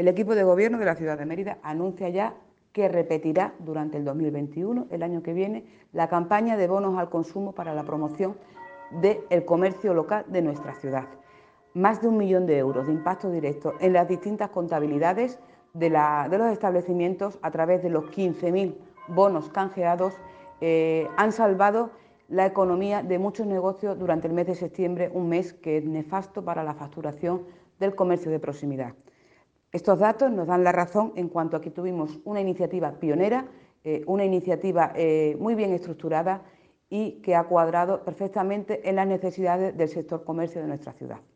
El equipo de gobierno de la ciudad de Mérida anuncia ya que repetirá durante el 2021, el año que viene, la campaña de bonos al consumo para la promoción del comercio local de nuestra ciudad. Más de 1 millón de euros de impacto directo en las distintas contabilidades de los establecimientos a través de los 15.000 bonos canjeados han salvado la economía de muchos negocios durante el mes de septiembre, un mes que es nefasto para la facturación del comercio de proximidad. Estos datos nos dan la razón en cuanto a que tuvimos una iniciativa pionera, una iniciativa muy bien estructurada y que ha cuadrado perfectamente en las necesidades del sector comercio de nuestra ciudad.